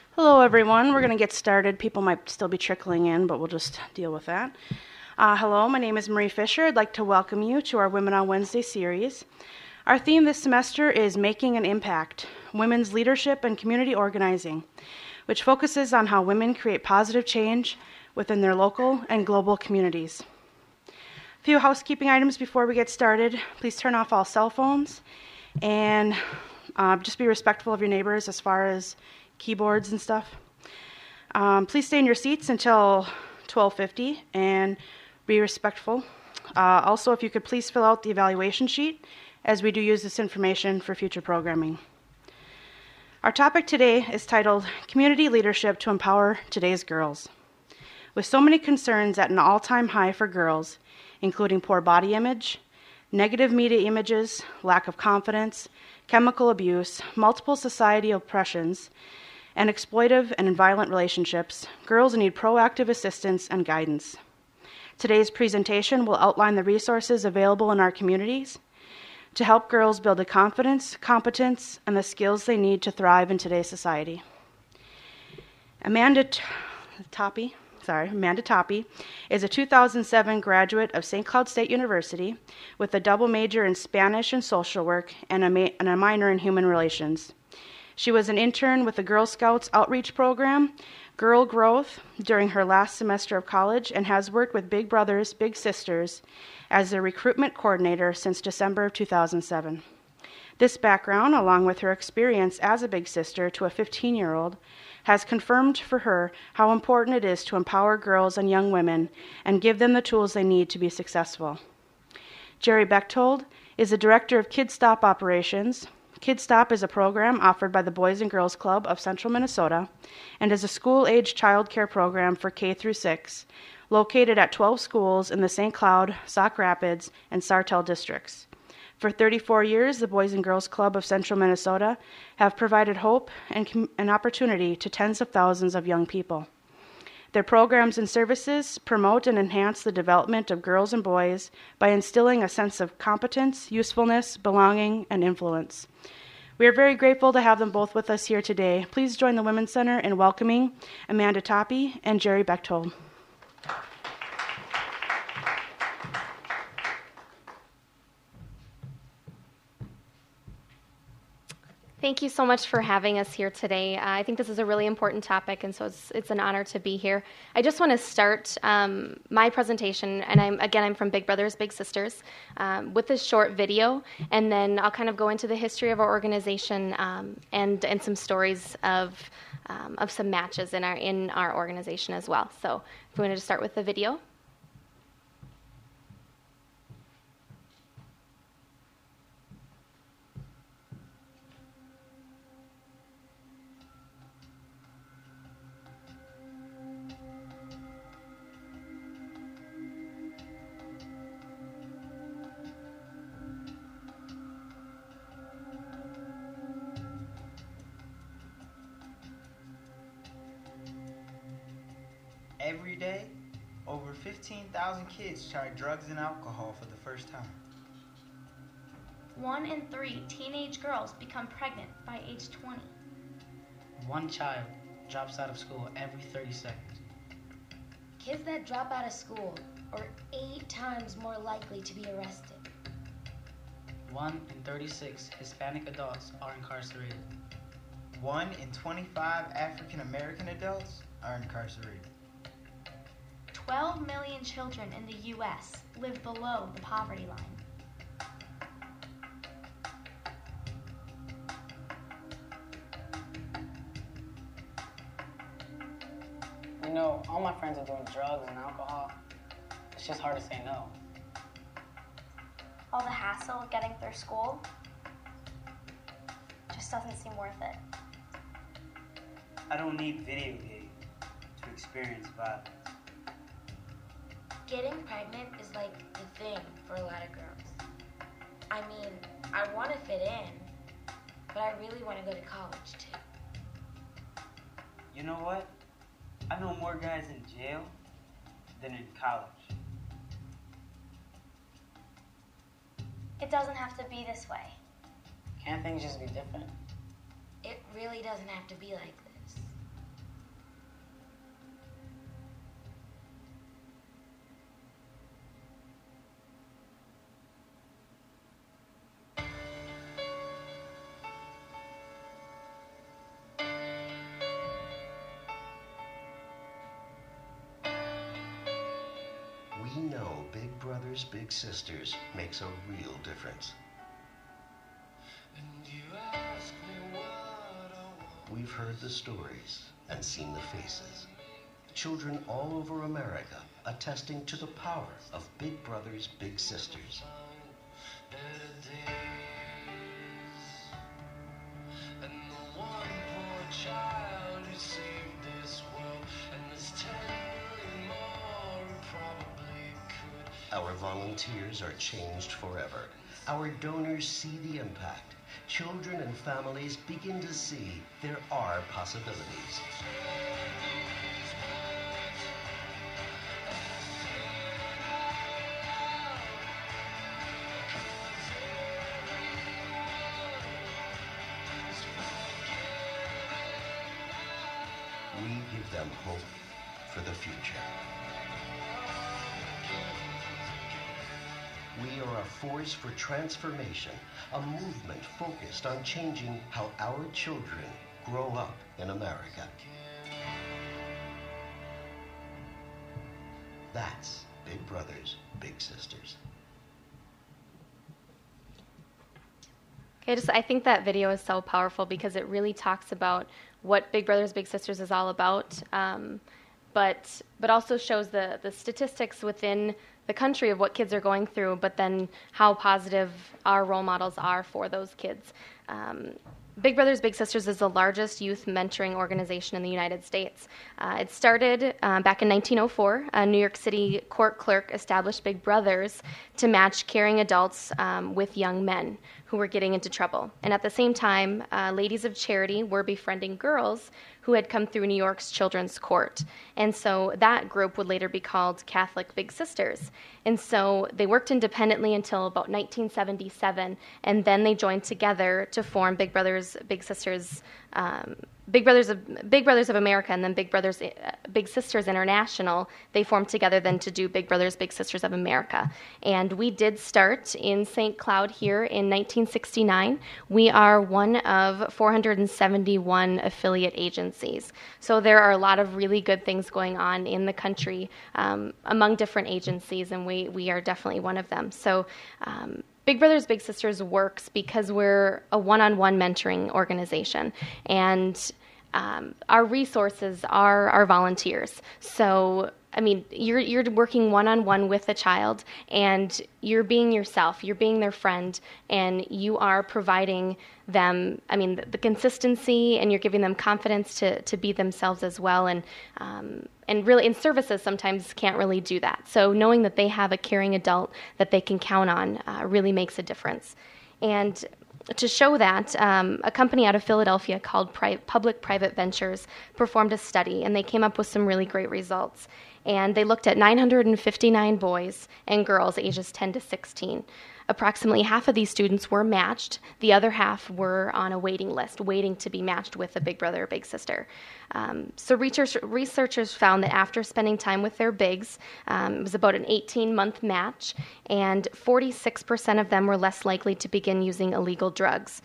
Hello, everyone. We're going to get started. People might still be trickling in, but we'll just deal with that. Hello, my name is Marie Fisher. I'd like to welcome you to our Women on Wednesday series. Our theme this semester is Making an Impact, Women's Leadership and Community Organizing, which focuses on how women create positive change within their local and global communities. A few housekeeping items before we get started. Please turn off all cell phones and just be respectful of your neighbors as far as keyboards and stuff. Please stay in your seats until 12:50 and be respectful. Also, if you could please fill out the evaluation sheet, as we do use this information for future programming. Our topic today is titled Community Leadership to Empower Today's Girls. With so many concerns at an all-time high for girls, including poor body image, negative media images, lack of confidence, chemical abuse, multiple society oppressions, and exploitive and violent relationships, girls need proactive assistance and guidance. Today's presentation will outline the resources available in our communities to help girls build the confidence, competence, and the skills they need to thrive in today's society. Amanda Toppy is a 2007 graduate of St. Cloud State University with a double major in Spanish and social work and a minor in human relations. She was an intern with the Girl Scouts outreach program, Girl Growth, during her last semester of college and has worked with Big Brothers Big Sisters as their recruitment coordinator since December of 2007. This background, along with her experience as a big sister to a 15-year-old, has confirmed for her how important it is to empower girls and young women and give them the tools they need to be successful. Jerry Bechtold is the director of Kid Stop Operations. Kid Stop is a program offered by the Boys and Girls Club of Central Minnesota and is a school-age child care program for K through 6, located at 12 schools in the St. Cloud, Sauk Rapids, and Sartell districts. For 34 years, the Boys and Girls Club of Central Minnesota have provided hope and opportunity to tens of thousands of young people. Their programs and services promote and enhance the development of girls and boys by instilling a sense of competence, usefulness, belonging, and influence. We are very grateful to have them both with us here today. Please join the Women's Center in welcoming Amanda Toppy and Jerry Bechtold. Thank you so much for having us here today. I think this is a really important topic, and so it's an honor to be here. I just want to start my presentation, and I'm from Big Brothers Big Sisters, with this short video, and then I'll kind of go into the history of our organization and some stories of some matches in our organization as well. So if we wanted to start with the video. Every day, over 15,000 kids try drugs and alcohol for the first time. 1 in 3 teenage girls become pregnant by age 20. 1 child drops out of school every 30 seconds. Kids that drop out of school are 8 times more likely to be arrested. 1 in 36 Hispanic adults are incarcerated. 1 in 25 African American adults are incarcerated. 12 million children in the U.S. live below the poverty line. You know, all my friends are doing drugs and alcohol. It's just hard to say no. All the hassle of getting through school just doesn't seem worth it. I don't need video games to experience violence. Getting pregnant is like the thing for a lot of girls. I mean, I want to fit in, but I really want to go to college too. You know what? I know more guys in jail than in college. It doesn't have to be this way. Can't things just be different? It really doesn't have to be like this. Big Brothers Big Sisters makes a real difference. We've heard the stories and seen the faces. Children all over America attesting to the power of Big Brothers Big Sisters. Our volunteers are changed forever. Our donors see the impact. Children and families begin to see there are possibilities. We give them hope for the future. We are a force for transformation, a movement focused on changing how our children grow up in America. That's Big Brothers Big Sisters. Okay, I think that video is so powerful because it really talks about what Big Brothers Big Sisters is all about, but also shows the statistics within the country of what kids are going through, but then how positive our role models are for those kids. Big Brothers Big Sisters is the largest youth mentoring organization in the United States. It started back in 1904. A New York City court clerk established Big Brothers to match caring adults with young men who were getting into trouble. And at the same time, ladies of charity were befriending girls who had come through New York's Children's Court. And so that group would later be called Catholic Big Sisters. And so they worked independently until about 1977, and then they joined together to form Big Brothers Big Sisters, Big Brothers of America, and then Big Brothers Big Sisters International. They formed together then to do Big Brothers Big Sisters of America. And we did start in St. Cloud here in 1969. We are one of 471 affiliate agencies. So there are a lot of really good things going on in the country among different agencies, and we are definitely one of them. So Big Brothers Big Sisters works because we're a one-on-one mentoring organization, and our resources are our volunteers. So, I mean, you're working one-on-one with a child, and you're being yourself. You're being their friend, and you are providing them, I mean, the consistency, and you're giving them confidence to be themselves as well. And really, in services, sometimes can't really do that. So knowing that they have a caring adult that they can count on really makes a difference. And to show that, a company out of Philadelphia called Public-Private Ventures performed a study, and they came up with some really great results. And they looked at 959 boys and girls ages 10 to 16. Approximately half of these students were matched. The other half were on a waiting list, waiting to be matched with a big brother or big sister. So researchers found that after spending time with their bigs, it was about an 18-month match, and 46% of them were less likely to begin using illegal drugs.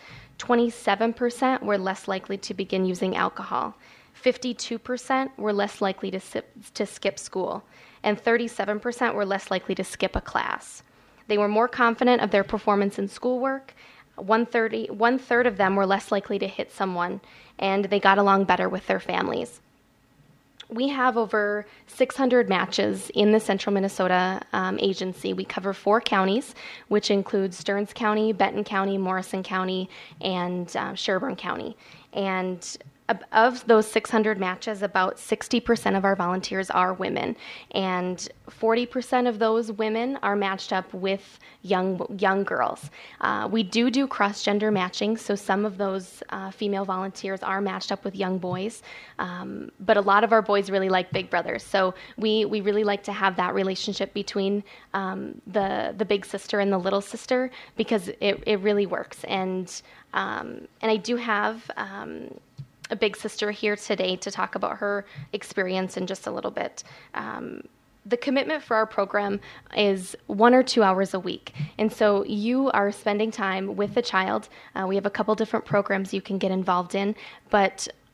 27% were less likely to begin using alcohol. 52% were less likely to skip school, and 37% were less likely to skip a class. They were more confident of their performance in schoolwork. One third of them were less likely to hit someone, and they got along better with their families. We have over 600 matches in the Central Minnesota agency. We cover 4 counties, which include Stearns County, Benton County, Morrison County, and Sherburne County. And of those 600 matches, about 60% of our volunteers are women, and 40% of those women are matched up with young girls. We do cross-gender matching, so some of those female volunteers are matched up with young boys, but a lot of our boys really like Big Brothers, so we really like to have that relationship between the big sister and the little sister, because it really works. And I do have a big sister here today to talk about her experience in just a little bit. The commitment for our program is 1 or 2 hours a week. And so you are spending time with the child. We have a couple different programs you can get involved in, but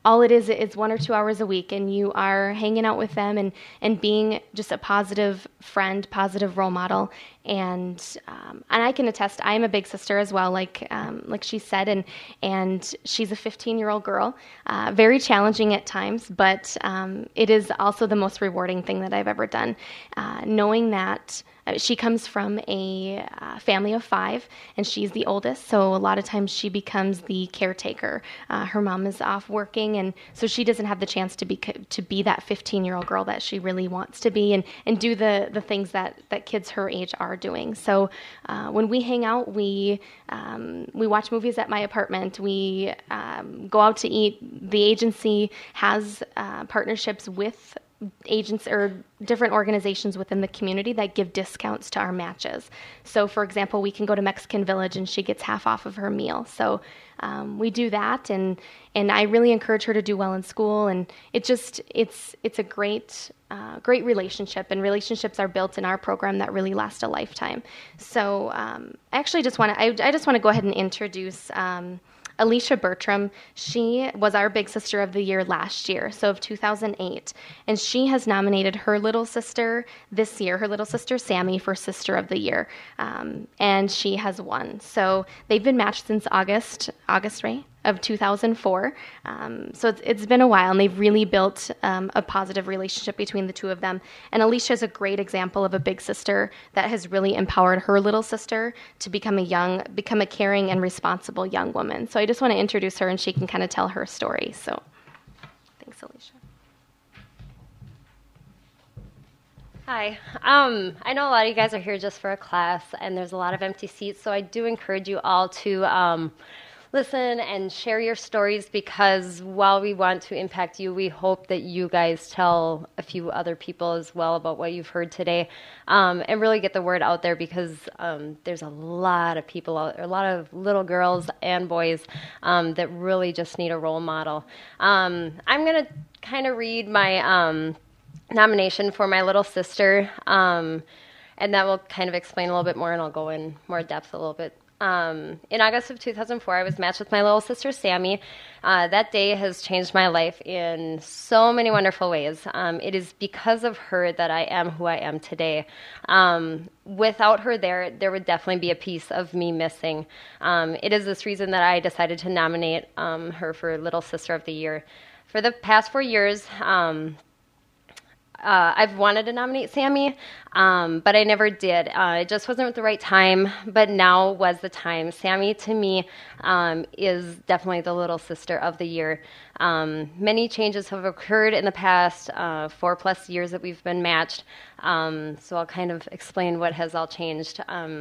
all it is 1 or 2 hours a week, and you are hanging out with them and being just a positive friend, positive role model. And I can attest, I am a big sister as well, like she said, and she's a 15-year-old girl, very challenging at times, but it is also the most rewarding thing that I've ever done, knowing that she comes from a family of 5, and she's the oldest, so a lot of times she becomes the caretaker. Her mom is off working, and so she doesn't have the chance to be that 15-year-old girl that she really wants to be, and do the things that kids her age are doing. So when we hang out, we watch movies at my apartment. We go out to eat. The agency has partnerships with agents or different organizations within the community that give discounts to our matches. So, for example, we can go to Mexican Village and she gets half off of her meal. So we do that, and I really encourage her to do well in school. And it's a great relationship, and relationships are built in our program that really last a lifetime. So I just want to go ahead and introduce Alicia Bertram. She was our Big Sister of the Year last year, so of 2008, and she has nominated her little sister this year, her little sister Sammy, for Sister of the Year, and she has won. So they've been matched since August, right, of 2004. So it's been a while, and they've really built a positive relationship between the two of them. And Alicia is a great example of a big sister that has really empowered her little sister to become a caring and responsible young woman. So I just want to introduce her, and she can kind of tell her story. So thanks, Alicia. Hi. I know a lot of you guys are here just for a class, and there's a lot of empty seats, so I do encourage you all to listen and share your stories, because while we want to impact you, we hope that you guys tell a few other people as well about what you've heard today, and really get the word out there, because there's a lot of people, a lot of little girls and boys that really just need a role model. I'm going to kind of read my nomination for my little sister, and that will kind of explain a little bit more, and I'll go in more depth a little bit. In August of 2004, I was matched with my little sister, Sammy. That day has changed my life in so many wonderful ways. It is because of her that I am who I am today. Without her there would definitely be a piece of me missing. It is this reason that I decided to nominate her for Little Sister of the Year. For the past 4 years, I've wanted to nominate Sammy, but I never did. It just wasn't the right time, but now was the time. Sammy, to me, is definitely the little sister of the year. Many changes have occurred in the past 4+ years that we've been matched, so I'll kind of explain what has all changed.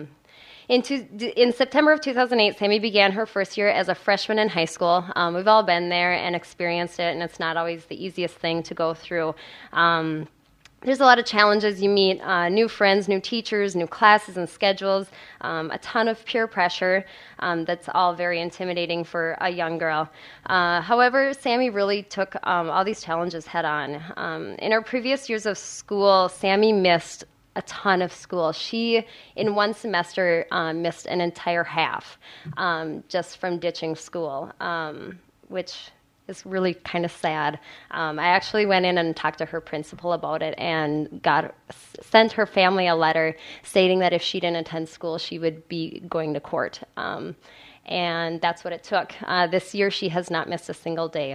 In September of 2008, Sammy began her first year as a freshman in high school. We've all been there and experienced it, and it's not always the easiest thing to go through. There's a lot of challenges. You meet new friends, new teachers, new classes and schedules, a ton of peer pressure. That's all very intimidating for a young girl. However, Sammy really took all these challenges head on. In her previous years of school, Sammy missed a ton of school. She, in one semester, missed an entire half just from ditching school, which is really kind of sad. I actually went in and talked to her principal about it and sent her family a letter stating that if she didn't attend school, she would be going to court. And that's what it took. This year, she has not missed a single day.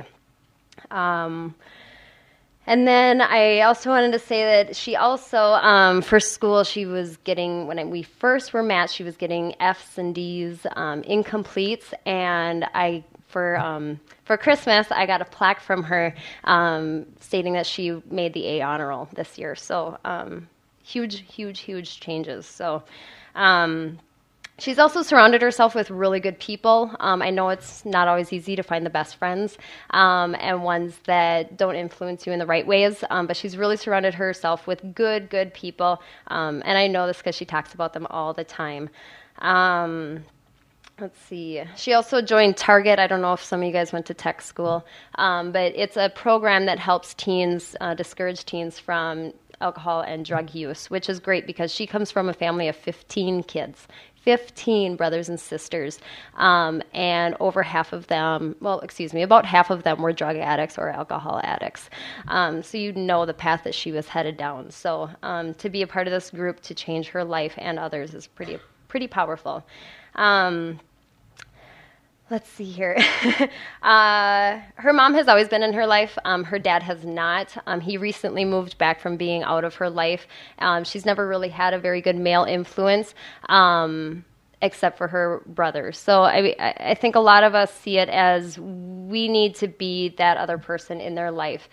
And then I also wanted to say that she also, for school, she was getting, when we first were matched, she was getting F's and D's, incompletes, and for Christmas, I got a plaque from her stating that she made the A honor roll this year. So huge changes. So she's also surrounded herself with really good people. I know it's not always easy to find the best friends and ones that don't influence you in the right ways, but she's really surrounded herself with good people, and I know this because she talks about them all the time. Let's see. She also joined Target. I don't know if some of you guys went to tech school, but it's a program that helps teens, discourage teens from alcohol and drug use, which is great because she comes from a family of 15 kids. 15 brothers and sisters, and over half of them, about half of them were drug addicts or alcohol addicts. So you know the path that she was headed down. So to be a part of this group to change her life and others is pretty powerful. Let's see here. Her mom has always been in her life. Her dad has not. He recently moved back from being out of her life. She's never really had a very good male influence, except for her brother. So I think a lot of us see it as we need to be that other person in their life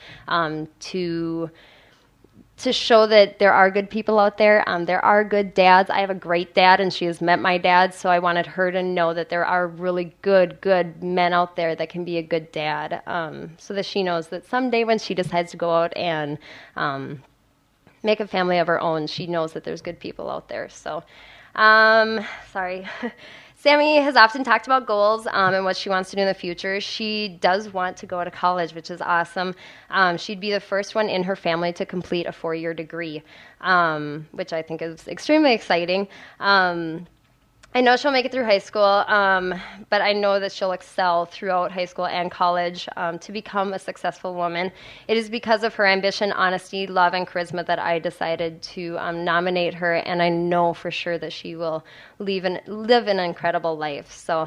to show that there are good people out there. There are good dads. I have a great dad, and she has met my dad, so I wanted her to know that there are really good men out there that can be a good dad, so that she knows that someday when she decides to go out and make a family of her own, she knows that there's good people out there. So, sorry. Sammy has often talked about goals and what she wants to do in the future. She does want to go to college, which is awesome. She'd be the first one in her family to complete a 4-year degree, which I think is extremely exciting. I know she'll make it through high school, but I know that she'll excel throughout high school and college to become a successful woman. It is because of her ambition, honesty, love, and charisma that I decided to nominate her, and I know for sure that she will live an incredible life. So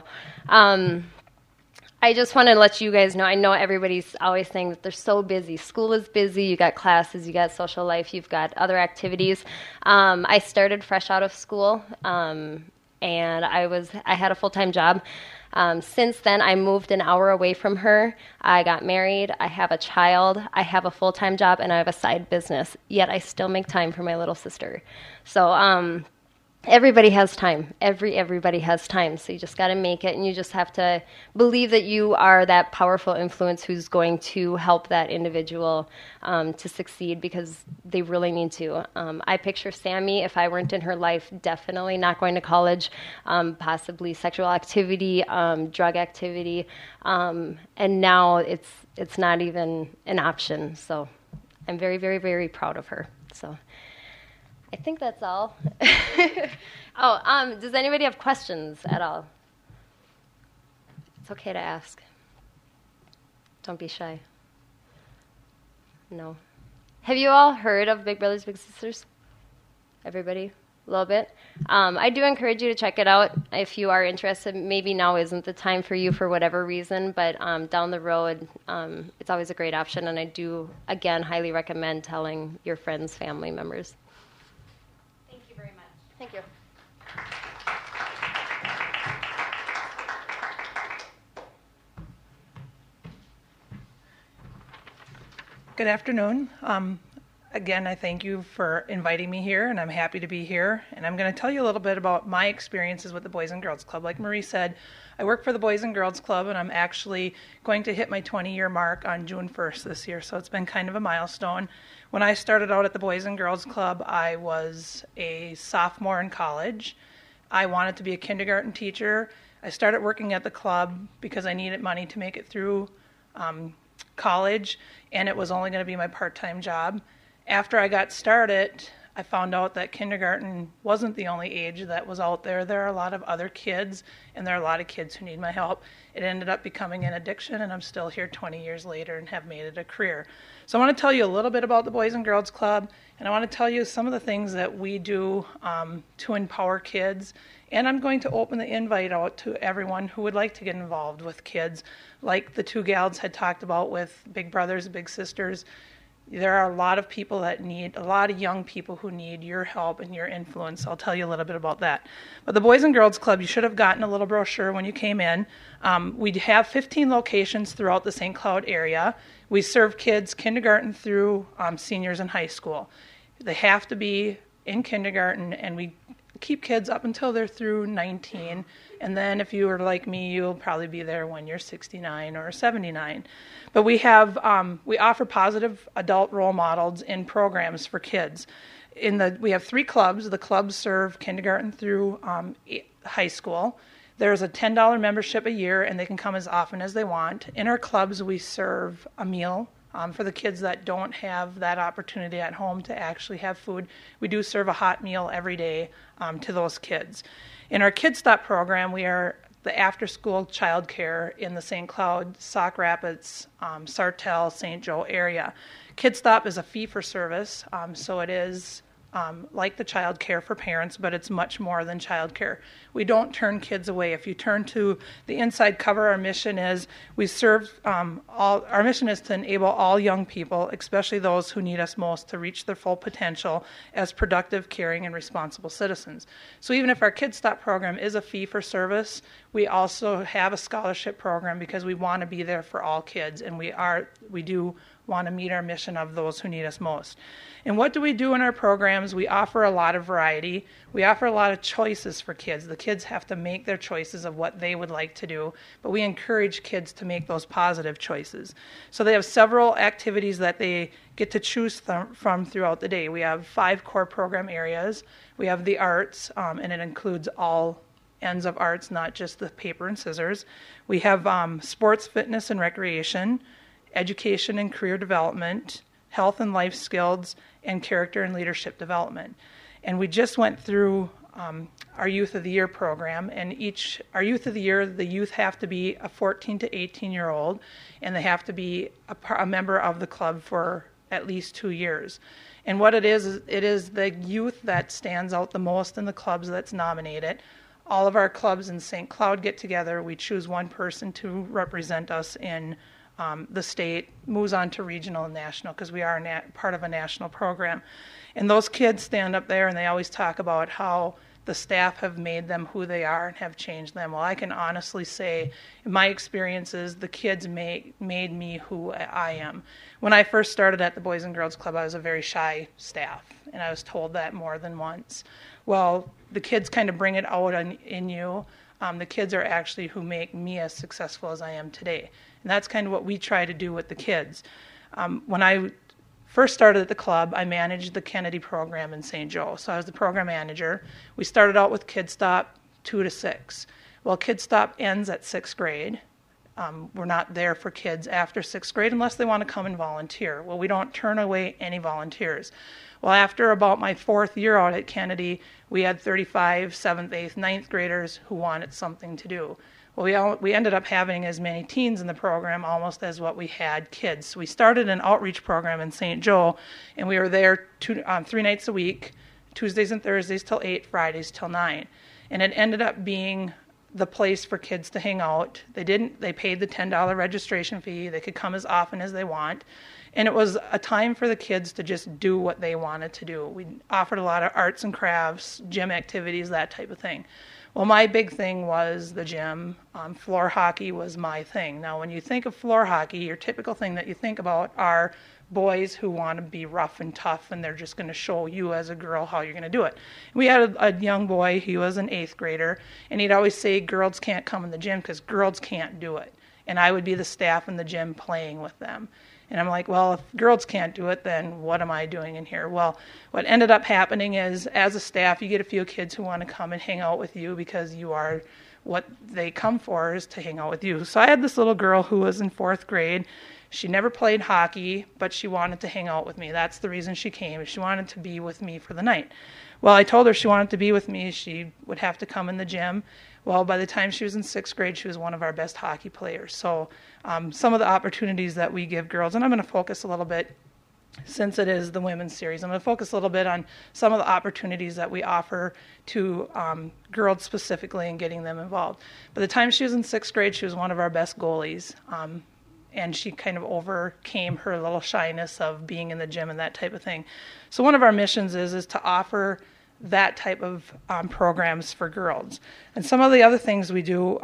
I just want to let you guys know, I know everybody's always saying that they're so busy. School is busy, you got classes, you got social life, you've got other activities. I started fresh out of school, and I had a full-time job. Since then, I moved an hour away from her. I got married. I have a child. I have a full-time job, and I have a side business. Yet I still make time for my little sister. So everybody has time. Everybody has time. So you just got to make it, and you just have to believe that you are that powerful influence who's going to help that individual to succeed, because they really need to. I picture Sammy, if I weren't in her life, definitely not going to college, possibly sexual activity, drug activity, and now it's not even an option. So I'm very, very, very proud of her. So I think that's all. Does anybody have questions at all? It's okay to ask. Don't be shy. No. Have you all heard of Big Brothers Big Sisters? Everybody? A little bit? I do encourage you to check it out if you are interested. Maybe now isn't the time for you for whatever reason, but down the road, it's always a great option, and I do, again, highly recommend telling your friends, family members. Thank you. Good afternoon. Again, I thank you for inviting me here, and I'm happy to be here. And I'm going to tell you a little bit about my experiences with the Boys and Girls Club. Like Marie said, I work for the Boys and Girls Club, and I'm actually going to hit my 20-year mark on June 1st this year, so it's been kind of a milestone. When I started out at the Boys and Girls Club, I was a sophomore in college. I wanted to be a kindergarten teacher. I started working at the club because I needed money to make it through college, and it was only going to be my part-time job. After I got started, I found out that kindergarten wasn't the only age that was out there. There are a lot of other kids, and there are a lot of kids who need my help. It ended up becoming an addiction, and I'm still here 20 years later and have made it a career. So I want to tell you a little bit about the Boys and Girls Club, and I want to tell you some of the things that we do to empower kids. And I'm going to open the invite out to everyone who would like to get involved with kids. Like the two gals had talked about with Big Brothers, Big Sisters, there are a lot of people that need, a lot of young people who need your help and your influence. I'll tell you a little bit about that. But the Boys and Girls Club, you should have gotten a little brochure when you came in. We have 15 locations throughout the St. Cloud area. We serve kids kindergarten through seniors in high school. They have to be in kindergarten, and we keep kids up until they're through 19. And then if you are like me, you'll probably be there when you're 69 or 79. But we offer positive adult role models in programs for kids. We have 3 clubs. The clubs serve kindergarten through high school. There's a $10 membership a year, and they can come as often as they want. In our clubs, we serve a meal For the kids that don't have that opportunity at home to actually have food, we do serve a hot meal every day to those kids. In our Kid Stop program, we are the after-school childcare in the St. Cloud, Sauk Rapids, Sartell, St. Joe area. Kid Stop is a fee-for-service, so it is like the child care for parents, but it's much more than child care. We don't turn kids away. If you turn to the inside cover, our mission is we serve our mission is to enable all young people, especially those who need us most, to reach their full potential as productive, caring, and responsible citizens. So even if our Kid Stop program is a fee for service, we also have a scholarship program because we want to be there for all kids, and we do want to meet our mission of those who need us most. And what do we do in our programs? We offer a lot of variety. We offer a lot of choices for kids. The kids have to make their choices of what they would like to do, but we encourage kids to make those positive choices. So they have several activities that they get to choose from throughout the day. We have 5 core program areas. We have the arts, and it includes all ends of arts, not just the paper and scissors. We have sports, fitness, and recreation, education and career development, health and life skills, and character and leadership development. And we just went through our Youth of the Year program, and our Youth of the Year, the youth have to be a 14 to 18-year-old, and they have to be a member of the club for at least 2 years. And what it is the youth that stands out the most in the clubs that's nominated. All of our clubs in St. Cloud get together. We choose one person to represent us in the state, moves on to regional and national because we are part of a national program. And those kids stand up there and they always talk about how the staff have made them who they are and have changed them. Well, I can honestly say, in my experiences, the kids made me who I am. When I first started at the Boys and Girls Club, I was a very shy staff, and I was told that more than once. Well, the kids kind of bring it out in you. The kids are actually who make me as successful as I am today. And that's kind of what we try to do with the kids. When I first started at the club, I managed the Kennedy program in St. Joe. So I was the program manager. We started out with Kid Stop 2 to 6. Well, Kid Stop ends at 6th grade. We're not there for kids after 6th grade unless they want to come and volunteer. Well, we don't turn away any volunteers. Well, after about my 4th year out at Kennedy, we had 35 7th, 8th, 9th graders who wanted something to do. Well, we ended up having as many teens in the program almost as what we had kids. So we started an outreach program in St. Joe, and we were there 3 nights a week, Tuesdays and Thursdays till 8, Fridays till 9. And it ended up being the place for kids to hang out. They paid the $10 registration fee. They could come as often as they want. And it was a time for the kids to just do what they wanted to do. We offered a lot of arts and crafts, gym activities, that type of thing. Well, my big thing was the gym. Floor hockey was my thing. Now, when you think of floor hockey, your typical thing that you think about are boys who want to be rough and tough, and they're just going to show you as a girl how you're going to do it. We had a young boy, he was an 8th grader, and he'd always say girls can't come in the gym because girls can't do it. And I would be the staff in the gym playing with them. And I'm like, well, if girls can't do it, then what am I doing in here? Well, what ended up happening is, as a staff, you get a few kids who want to come and hang out with you because you are what they come for is to hang out with you. So I had this little girl who was in 4th grade. She never played hockey, but she wanted to hang out with me. That's the reason she came. She wanted to be with me for the night. Well, I told her she wanted to be with me. She would have to come in the gym. Well, by the time she was in 6th grade, she was one of our best hockey players. So some of the opportunities that we give girls, and I'm going to focus a little bit, since it is the women's series, I'm going to focus a little bit on some of the opportunities that we offer to girls specifically and getting them involved. By the time she was in 6th grade, she was one of our best goalies. And she kind of overcame her little shyness of being in the gym and that type of thing. So one of our missions is to offer that type of programs for girls. And some of the other things we do,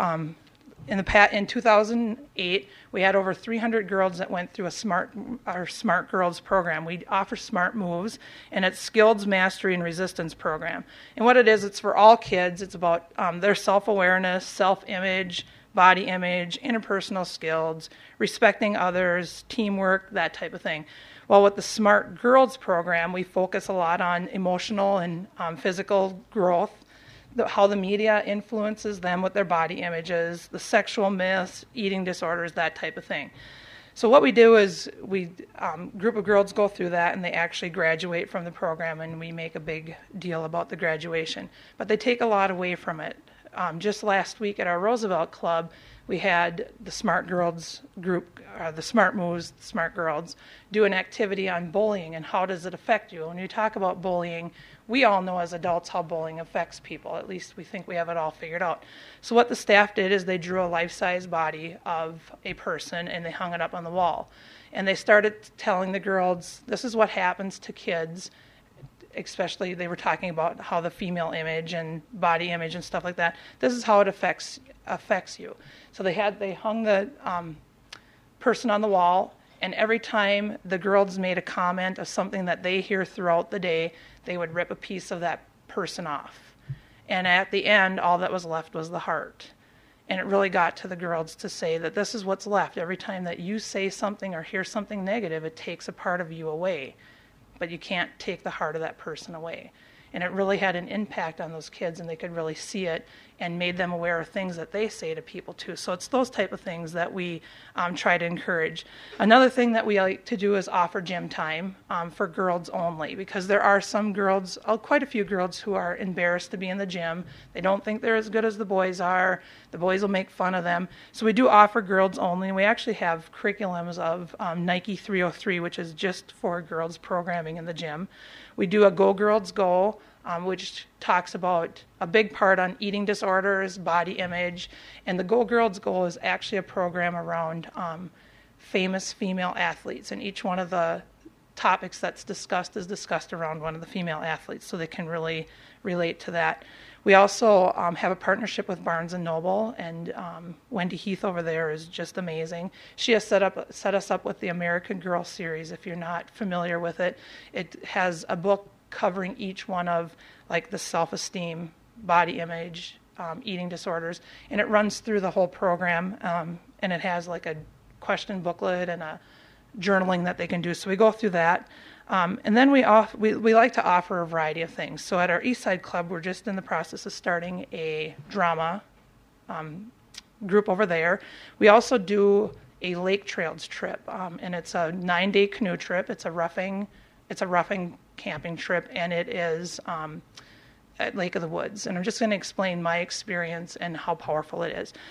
in 2008, we had over 300 girls that went through our Smart Girls program. We offer Smart Moves, and it's Skills, Mastery, and Resistance program. And what it is, it's for all kids. It's about their self-awareness, self-image, body image, interpersonal skills, respecting others, teamwork, that type of thing. Well, with the Smart Girls program, we focus a lot on emotional and physical growth, how the media influences them with their body images, the sexual myths, eating disorders, that type of thing. So what we do is group of girls go through that, and they actually graduate from the program, and we make a big deal about the graduation. But they take a lot away from it. Just last week at our Roosevelt Club, we had the Smart Girls group, the Smart Moves, Smart Girls, do an activity on bullying and how does it affect you. When you talk about bullying, we all know as adults how bullying affects people. At least we think we have it all figured out. So what the staff did is they drew a life-size body of a person and they hung it up on the wall. And they started telling the girls, this is what happens to kids, especially they were talking about how the female image and body image and stuff like that. This is how it affects you. So they hung the person on the wall, and every time the girls made a comment of something that they hear throughout the day, they would rip a piece of that person off. And at the end, all that was left was the heart. And it really got to the girls to say that this is what's left. Every time that you say something or hear something negative, it takes a part of you away. But you can't take the heart of that person away. And it really had an impact on those kids, and they could really see it and made them aware of things that they say to people too. So it's those type of things that we try to encourage. Another thing that we like to do is offer gym time for girls only, because there are some girls, quite a few girls, who are embarrassed to be in the gym. They don't think they're as good as the boys are. The boys will make fun of them. So we do offer girls only, and we actually have curriculums of Nike 303, which is just for girls programming in the gym. We do a Go Girls Go, which talks about a big part on eating disorders, body image, and the Go Girls Go is actually a program around famous female athletes, and each one of the topics that's discussed is discussed around one of the female athletes, so they can really relate to that. We also have a partnership with Barnes & Noble, and Wendy Heath over there is just amazing. She has set us up with the American Girl series. If you're not familiar with it, it has a book covering each one of like the self-esteem, body image, eating disorders, and it runs through the whole program, and it has like a question booklet and a journaling that they can do. So we go through that. And then we like to offer a variety of things. So at our Eastside Club, we're just in the process of starting a drama group over there. We also do a Lake Trails trip, and it's a 9-day canoe trip. It's a roughing camping trip, and it is at Lake of the Woods. And I'm just going to explain my experience and how powerful it is.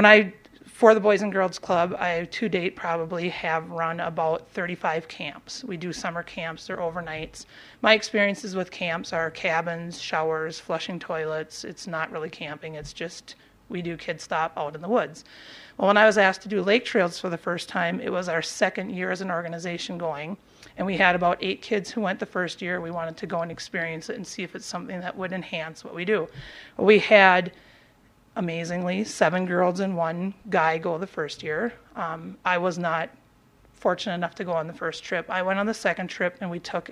For the Boys and Girls Club, I to date probably have run about 35 camps. We do summer camps, they're overnights. My experiences with camps are cabins, showers, flushing toilets. It's not really camping, it's just we do Kid Stop out in the woods. Well, when I was asked to do Lake Trails for the first time, it was our second year as an organization going, and we had about 8 kids who went the first year. We wanted to go and experience it and see if it's something that would enhance what we do. Well, we had amazingly 7 girls and 1 guy go the first year. I was not fortunate enough to go on the first trip. I went on the second trip, and we took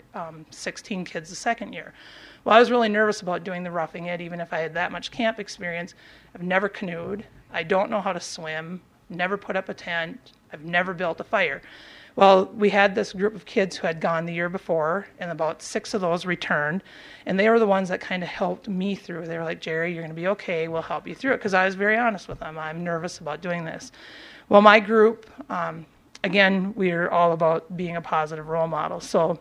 16 kids the second year. Well, I was really nervous about doing the roughing it, even if I had that much camp experience. I've never canoed. I don't know how to swim, never put up a tent. I've never built a fire. Well, we had this group of kids who had gone the year before, and about 6 of those returned, and they were the ones that kind of helped me through. They were like, Jerry, you're going to be okay. We'll help you through it, because I was very honest with them. I'm nervous about doing this. Well, my group, again, we're all about being a positive role model. So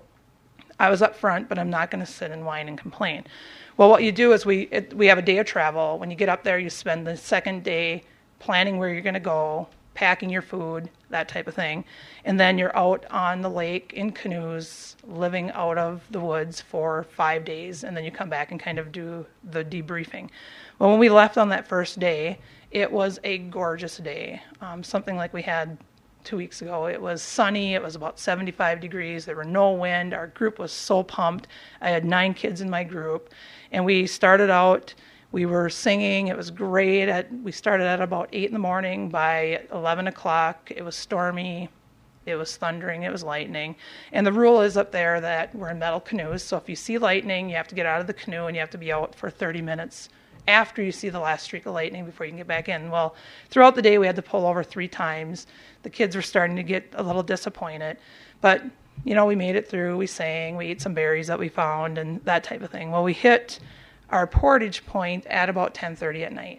I was up front, but I'm not going to sit and whine and complain. Well, what you do is we have a day of travel. When you get up there, you spend the second day planning where you're going to go, packing your food, that type of thing. And then you're out on the lake in canoes, living out of the woods for 5 days, and then you come back and kind of do the debriefing. Well, when we left on that first day, it was a gorgeous day, something like we had 2 weeks ago. It was sunny, it was about 75 degrees, there were no wind, our group was so pumped. I had 9 kids in my group, and we started out. We were singing, it was great. We started at about 8 in the morning. By 11 o'clock, it was stormy, it was thundering, it was lightning. And the rule is up there that we're in metal canoes, so if you see lightning, you have to get out of the canoe and you have to be out for 30 minutes after you see the last streak of lightning before you can get back in. Well, throughout the day, we had to pull over 3 times. The kids were starting to get a little disappointed. But, we made it through. We sang, we ate some berries that we found and that type of thing. Well, we hit our portage point at about 10:30 at night.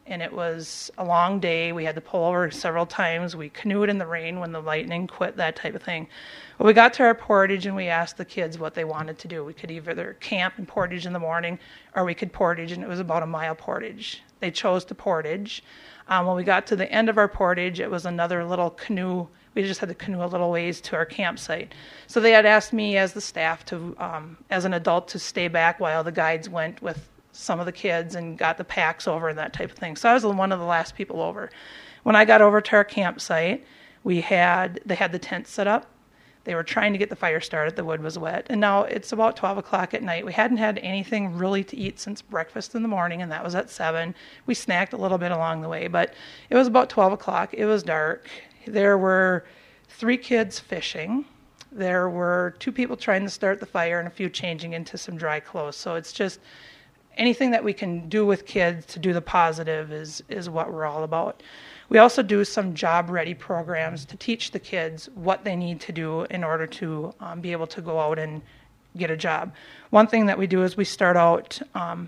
and it was a long day. We had to pull over several times. We canoed in the rain when the lightning quit, that type of thing. Well, we got to our portage, and we asked the kids what they wanted to do. We could either camp and portage in the morning, or we could portage, and it was about a mile portage. They chose to portage. When we got to the end of our portage, it was another little canoe. We just had to canoe a little ways to our campsite. So they had asked me as the staff to, as an adult, to stay back while the guides went with some of the kids and got the packs over and that type of thing. So I was one of the last people over. When I got over to our campsite, they had the tent set up. They were trying to get the fire started. The wood was wet. And now it's about 12 o'clock at night. We hadn't had anything really to eat since breakfast in the morning, and that was at 7. We snacked a little bit along the way, but it was about 12 o'clock. It was dark. There were 3 kids fishing. There were 2 people trying to start the fire and a few changing into some dry clothes. So it's just anything that we can do with kids to do the positive is what we're all about. We also do some job-ready programs to teach the kids what they need to do in order to be able to go out and get a job. One thing that we do is we start out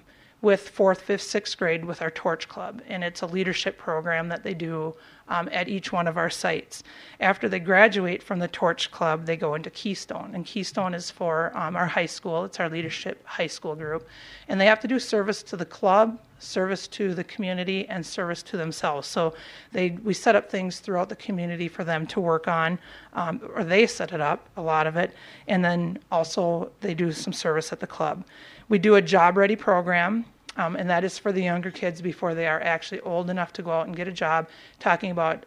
with 4th, 5th, 6th grade with our Torch Club, and it's a leadership program that they do at each one of our sites. After they graduate from the Torch Club, they go into Keystone, and Keystone is for our high school. It's our leadership high school group, and they have to do service to the club, service to the community, and service to themselves. So we set up things throughout the community for them to work on, or they set it up, a lot of it, and then also they do some service at the club. We do a job-ready program, and that is for the younger kids before they are actually old enough to go out and get a job, talking about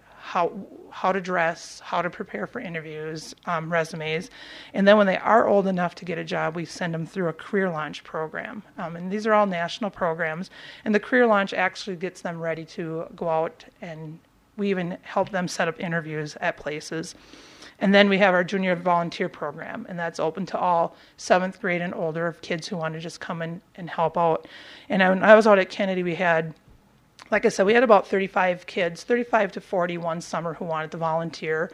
how to dress, how to prepare for interviews, resumes. And then when they are old enough to get a job, we send them through a career launch program. And these are all national programs. And the career launch actually gets them ready to go out, and we even help them set up interviews at places. And then we have our junior volunteer program, and that's open to all 7th grade and older of kids who want to just come in and help out. And when I was out at Kennedy, we had, like I said, we had about 35 kids, 35 to 40 one summer who wanted to volunteer.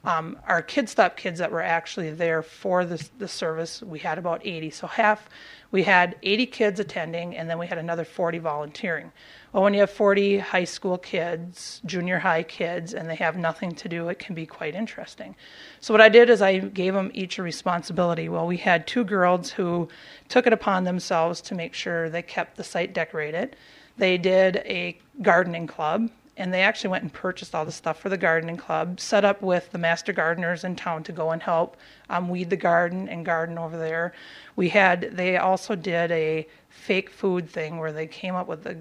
Our Kids Stop kids that were actually there for the service, we had about 80. So we had 80 kids attending, and then we had another 40 volunteering. Well, when you have 40 high school kids, junior high kids, and they have nothing to do, it can be quite interesting. So what I did is I gave them each a responsibility. Well, we had 2 girls who took it upon themselves to make sure they kept the site decorated. They did a gardening club, and they actually went and purchased all the stuff for the gardening club, set up with the master gardeners in town to go and help weed the garden and garden over there. They also did a fake food thing where they came up with the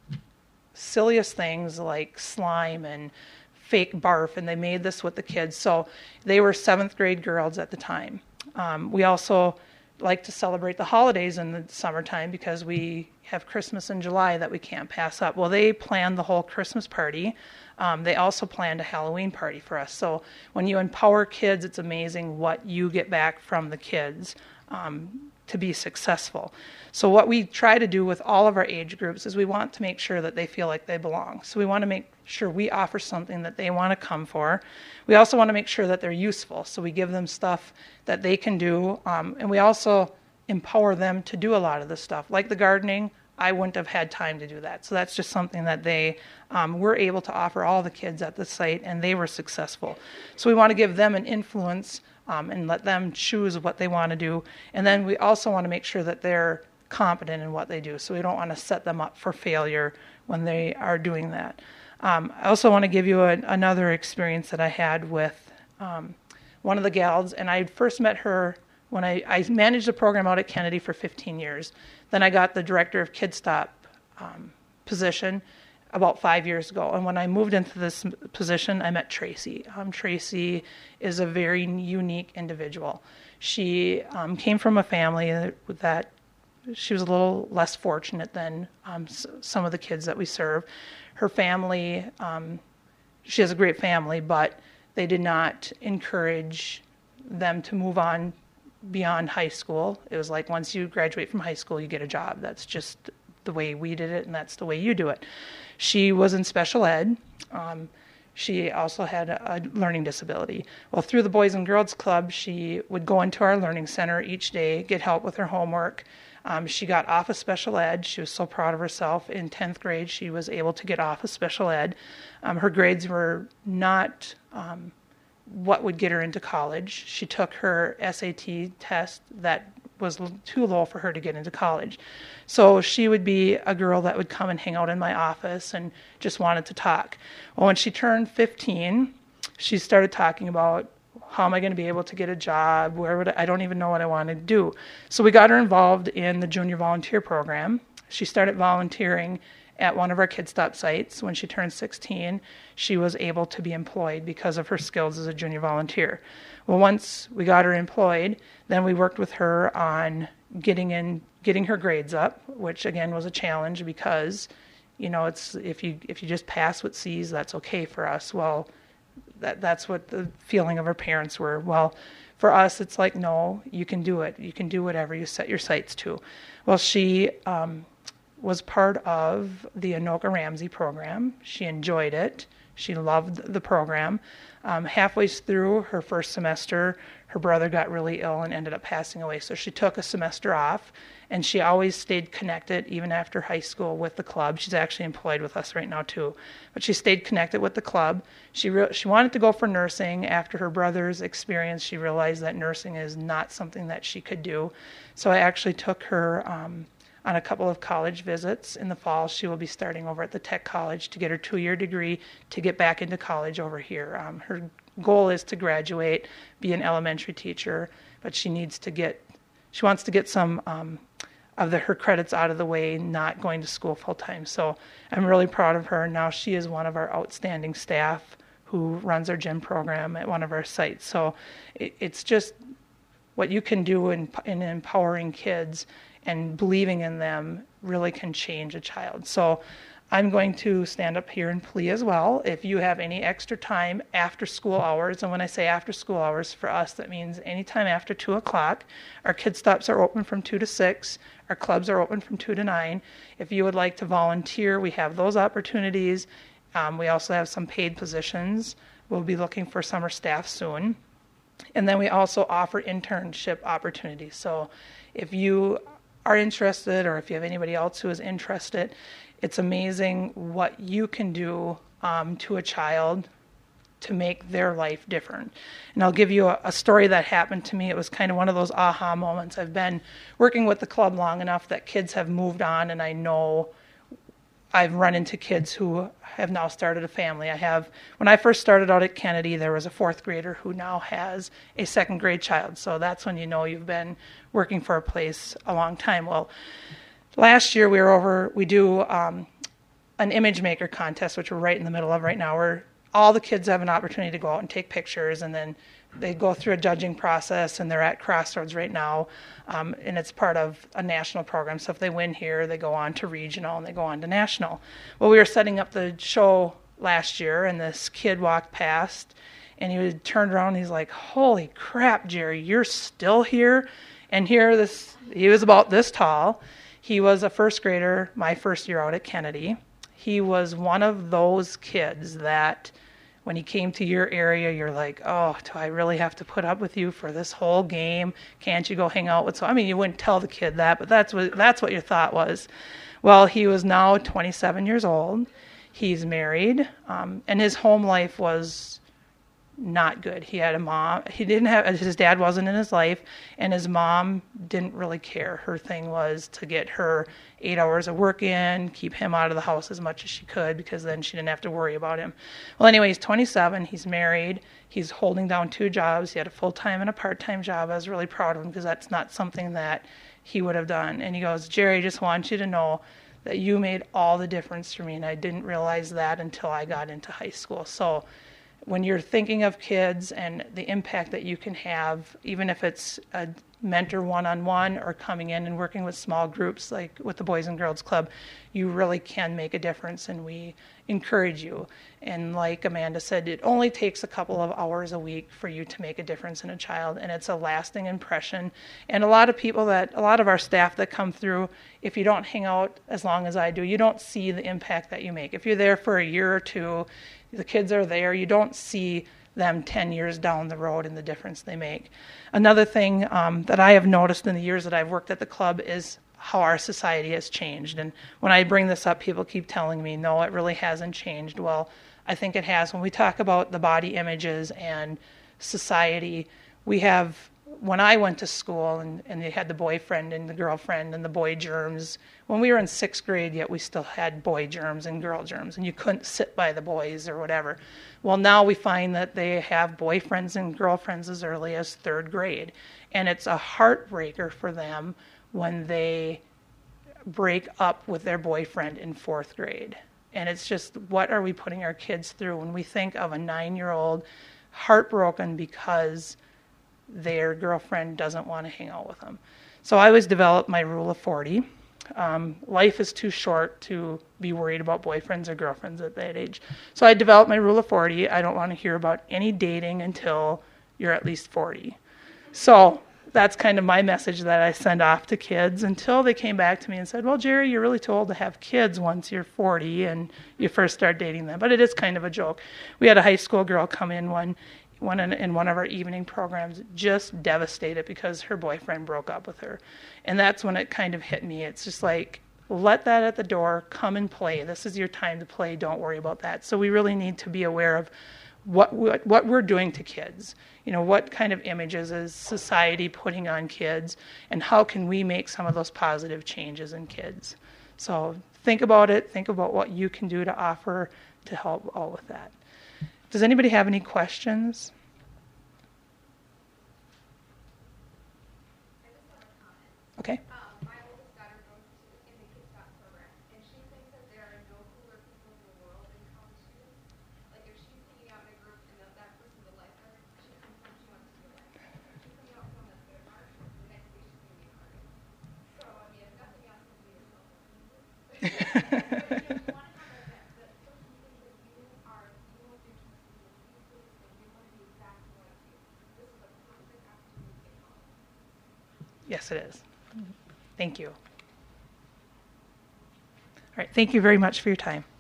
silliest things like slime and fake barf, and they made this with the kids. So they were 7th grade girls at the time. We also like to celebrate the holidays in the summertime because we have Christmas in July that we can't pass up. Well, they planned the whole Christmas party. They also planned a Halloween party for us. So when you empower kids, it's amazing what you get back from the kids to be successful. So what we try to do with all of our age groups is we want to make sure that they feel like they belong. So we want to make sure we offer something that they want to come for. We also want to make sure that they're useful. So we give them stuff that they can do, and we also empower them to do a lot of this stuff. Like the gardening, I wouldn't have had time to do that. So that's just something that they were able to offer all the kids at the site, and they were successful. So we want to give them an influence and let them choose what they want to do. And then we also want to make sure that they're competent in what they do. So we don't want to set them up for failure when they are doing that. I also want to give you another experience that I had with one of the gals, and I first met her when I managed a program out at Kennedy for 15 years. Then I got the director of Kids Stop position about 5 years ago. And when I moved into this position, I met Tracy. Tracy is a very unique individual. She came from a family that she was a little less fortunate than some of the kids that we serve. Her family, she has a great family, but they did not encourage them to move on beyond high school. It was like once you graduate from high school, you get a job. That's just the way we did it, and that's the way you do it. She was in special ed. She also had a learning disability. Well, through the Boys and Girls Club, she would go into our learning center each day, get help with her homework. She got off of special ed. She was so proud of herself. In 10th grade, she was able to get off of special ed. Her grades were not what would get her into college. She took her SAT test that was too low for her to get into college. So she would be a girl that would come and hang out in my office and just wanted to talk. Well, when she turned 15, she started talking about, how am I going to be able to get a job? I don't even know what I want to do. So we got her involved in the junior volunteer program. She started volunteering at one of our Kid Stop sites. When she turned 16, she was able to be employed because of her skills as a junior volunteer. Well, once we got her employed, then we worked with her on getting her grades up, which again was a challenge because, it's if you just pass with C's, that's okay for us. Well, that's what the feeling of her parents were. Well, for us, it's like, no, you can do it. You can do whatever you set your sights to. Well, she was part of the Anoka Ramsey program. She enjoyed it. She loved the program. Halfway through her first semester, her brother got really ill and ended up passing away. So she took a semester off, and she always stayed connected, even after high school, with the club. She's actually employed with us right now, too. But she stayed connected with the club. She wanted to go for nursing. After her brother's experience, she realized that nursing is not something that she could do. So I actually took her on a couple of college visits. In the fall, she will be starting over at the Tech College to get her 2-year degree to get back into college over here. Her goal is to graduate, be an elementary teacher, but she wants to get some of her credits out of the way, not going to school full time. So I'm really proud of her. Now she is one of our outstanding staff who runs our gym program at one of our sites. So it's just what you can do in empowering kids and believing in them really can change a child. So I'm going to stand up here and plea as well. If you have any extra time after school hours, and when I say after school hours, for us, that means anytime after 2 o'clock. Our Kid Stops are open from 2 to 6. Our clubs are open from 2 to 9. If you would like to volunteer, we have those opportunities. We also have some paid positions. We'll be looking for summer staff soon. And then we also offer internship opportunities. So if you are interested, or if you have anybody else who is interested, it's amazing what you can do to a child to make their life different. And I'll give you a story that happened to me. It was kind of one of those aha moments. I've been working with the club long enough that kids have moved on, and I know I've run into kids who have now started a family. When I first started out at Kennedy, there was a 4th grader who now has a 2nd grade child. So that's when you know you've been working for a place a long time. Well, last year we do an image maker contest, which we're right in the middle of right now, where all the kids have an opportunity to go out and take pictures, and then they go through a judging process, and they're at Crossroads right now, and it's part of a national program. So if they win here, they go on to regional, and they go on to national. Well, we were setting up the show last year, and this kid walked past, and he turned around, and he's like, "Holy crap, Jerry, you're still here?" And he was about this tall. He was a 1st grader my first year out at Kennedy. He was one of those kids that when he came to your area, you're like, oh, do I really have to put up with you for this whole game? Can't you go hang out with you wouldn't tell the kid that, but that's what your thought was. Well, he was now 27 years old. He's married, and his home life was not good. He had a mom. His dad wasn't in his life, and his mom didn't really care. Her thing was to get her 8 hours of work in, keep him out of the house as much as she could, because then she didn't have to worry about him. Well, anyway, he's 27. He's married. He's holding down 2 jobs. He had a full-time and a part-time job. I was really proud of him because that's not something that he would have done. And he goes, "Jerry, I just want you to know that you made all the difference for me, and I didn't realize that until I got into high school." So when you're thinking of kids and the impact that you can have, even if it's a mentor one-on-one or coming in and working with small groups like with the Boys and Girls Club, you really can make a difference, and we encourage you. And like Amanda said, it only takes a couple of hours a week for you to make a difference in a child, and it's a lasting impression. And a lot of our staff that come through, if you don't hang out as long as I do, you don't see the impact that you make. If you're there for a year or two, the kids are there, you don't see them 10 years down the road and the difference they make. Another thing that I have noticed in the years that I've worked at the club is how our society has changed. And when I bring this up, people keep telling me, no, it really hasn't changed. Well, I think it has. When we talk about the body images and society, when I went to school and they had the boyfriend and the girlfriend and the boy germs, when we were in 6th grade, yet we still had boy germs and girl germs, and you couldn't sit by the boys or whatever. Well, now we find that they have boyfriends and girlfriends as early as 3rd grade, and it's a heartbreaker for them when they break up with their boyfriend in 4th grade. And it's just, what are we putting our kids through when we think of a 9-year-old heartbroken because their girlfriend doesn't want to hang out with them? So I always developed my rule of 40. Life is too short to be worried about boyfriends or girlfriends at that age. So I developed my rule of 40. I don't want to hear about any dating until you're at least 40. So that's kind of my message that I send off to kids until they came back to me and said, well, Jerry, you're really too old to have kids once you're 40 and you first start dating them. But it is kind of a joke. We had a high school girl come in in one of our evening programs, just devastated because her boyfriend broke up with her. And that's when it kind of hit me. It's just like, let that at the door, come and play. This is your time to play. Don't worry about that. So we really need to be aware of what we're doing to kids. You know, what kind of images is society putting on kids, and how can we make some of those positive changes in kids? So think about it. Think about what you can do to offer to help all with that. Does anybody have any questions? Okay. My oldest daughter goes in the Kids Dot program, and she thinks that there are no cooler people in the world than college students. Like if she's hanging out in a group and that person's a lifeguard, she comes home, she wants to be a lifeguard. If she's coming out with someone that's good at art, the next day she's going to be an artist. So, I mean, if nothing else, to be yourself. But if you want to have that social thing that you are most interested in, and you want to do exactly what you do, this is a perfect opportunity to get home. Yes, it is. Thank you. All right, thank you very much for your time.